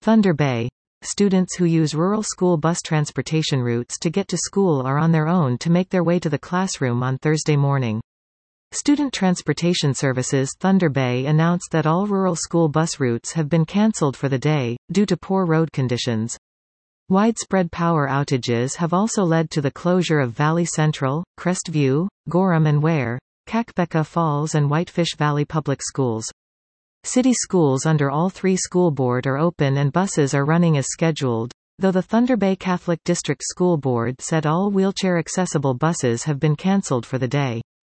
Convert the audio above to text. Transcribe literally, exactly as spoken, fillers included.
Thunder Bay. Students who use rural school bus transportation routes to get to school are on their own to make their way to the classroom on Thursday morning. Student Transportation Services Thunder Bay announced that all rural school bus routes have been cancelled for the day, due to poor road conditions. Widespread power outages have also led to the closure of Valley Central, Crestview, Gorham and Ware, Kakbeka Falls and Whitefish Valley Public Schools. City schools under all three school board are open and buses are running as scheduled, though the Thunder Bay Catholic District School Board said all wheelchair-accessible buses have been cancelled for the day.